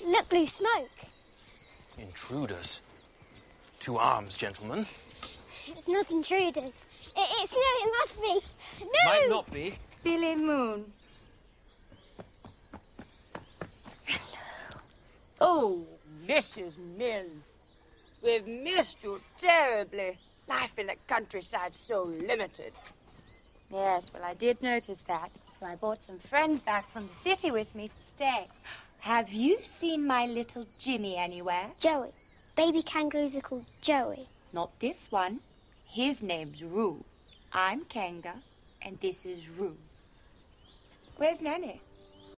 Look, blue smoke. Intruders. To arms, gentlemen. It's not intruders. It's no, it must be. No! Might not be. Billy Moon. Oh, Mrs. Mill. We've missed you terribly. Life in the countryside's so limited. Yes, well, I did notice that. So I brought some friends back from the city with me to stay. Have you seen my little Jimmy anywhere? Joey. Baby kangaroos are called Joey. Not this one. His name's Roo. I'm Kanga, and this is Roo. Where's Nanny?